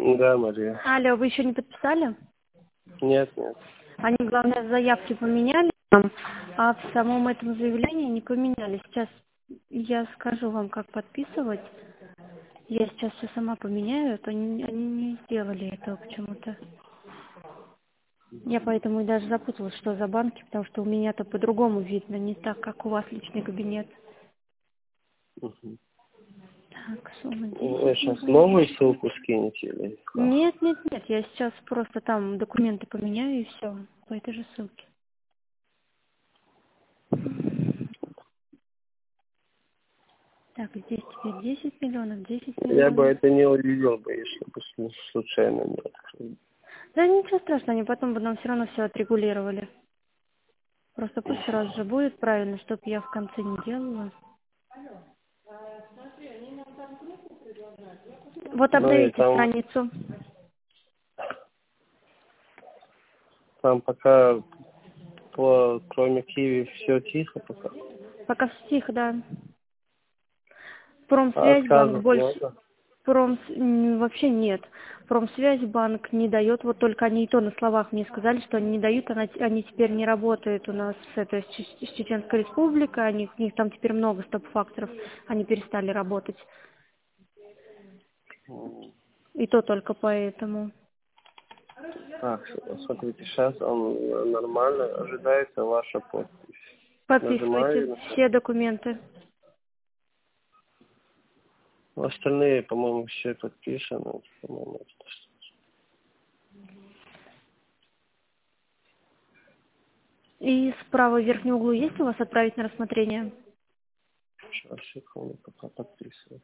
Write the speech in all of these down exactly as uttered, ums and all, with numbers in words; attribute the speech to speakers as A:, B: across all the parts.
A: Да, Мария.
B: Алло, вы еще не подписали?
A: Нет, нет.
B: Они, главное, заявки поменяли нам, а в самом этом заявлении не поменяли. Сейчас я скажу вам, как подписывать. Я сейчас все сама поменяю, а то они, они не сделали этого почему-то. Я поэтому и даже запуталась, что за банки, потому что у меня-то по-другому видно, не так, как у вас личный кабинет.
A: Угу.
B: Так, сумма
A: Вы
B: десять
A: сейчас
B: миллионов.
A: новую ссылку скинете или как?
B: Нет, нет, нет, я сейчас просто там документы поменяю и все, по этой же ссылке. Так, здесь теперь десять миллионов, десять
A: Я бы
B: миллионов.
A: это не увидел бы, если бы сл- случайно не открыл.
B: Да ничего страшного, они потом бы нам все равно все отрегулировали. Просто пусть сразу же будет правильно, чтобы я в конце не делала. Вот
A: Ну и
B: обновите
A: там,
B: страницу.
A: там пока, по, кроме Киви, все тихо пока.
B: Пока все тихо, да.
A: А
B: Промсвязь банк
A: отказов
B: больше.
A: много?
B: Промс... м, Вообще нет. Промсвязь банк не дает. Вот только они и то на словах мне сказали, что они не дают. Она- Они теперь не работают у нас. Это Че- Чеченская республика. Они, у них там теперь много стоп-факторов. Они перестали работать.
A: М.
B: И то только поэтому.
A: Так, смотрите, сейчас он э, нормально, ожидается ваша подпись.
B: Подписывайте
A: Нажимаю.
B: все документы.
A: Остальные, по-моему, все подписаны. По-моему,
B: И справа в верхнем углу есть у вас отправить на рассмотрение?
A: сейчас, секунду, пока подписываю.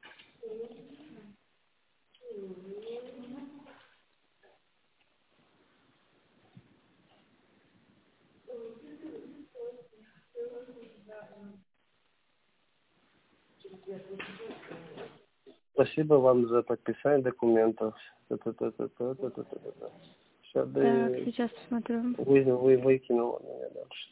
A: Спасибо вам за подписание документов. Сейчас
B: Так,
A: бы
B: сейчас посмотрю.
A: вы, вы выкинул меня дальше.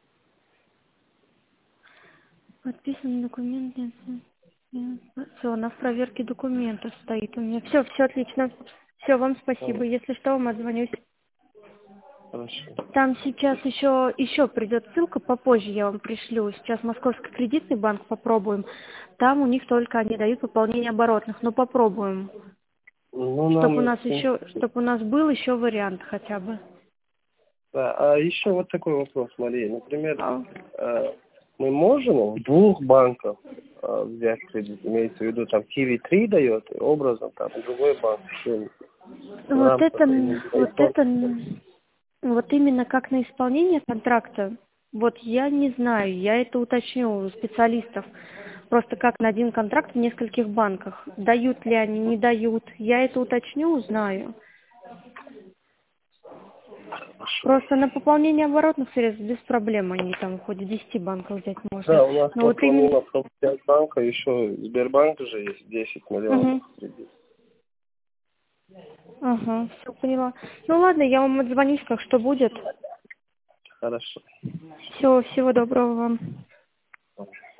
B: Подписан документ. Нет, нет. Все, на проверке документов стоит у меня. Все, все отлично. Все, вам спасибо.
A: Ладно,
B: Если что, вам отзвонюсь.
A: хорошо.
B: Там сейчас еще, еще придет ссылка, попозже я вам пришлю. Сейчас Московский кредитный банк попробуем. Там у них только они дают пополнение оборотных, но попробуем.
A: Ну,
B: Чтобы у
A: нам,
B: нас
A: в
B: еще,
A: принципе,
B: чтобы у нас был еще вариант хотя бы.
A: да. А еще вот такой вопрос, Мария. Например,
B: А,
A: э, мы можем в двух банках э, взять кредит, имеется в виду, там Киви три дает, и образно там другой банк еще в
B: Вот это,
A: рамках
B: вот
A: именно.
B: это, вот именно как на исполнение контракта, вот я не знаю, я это уточню у специалистов. Просто как на один контракт в нескольких банках. Дают ли они, не дают. Я это уточню, узнаю. Просто на пополнение оборотных средств без проблем они там хоть в десяти банках взять можно.
A: Да, у нас
B: Но
A: вот
B: вот именно...
A: помимо Промсвязьбанка еще Сбербанк же есть десять миллионов
B: Угу.
A: кредит.
B: Ага, все поняла. Ну ладно, я вам отзвонюсь, как что будет.
A: Хорошо.
B: Все, всего доброго вам.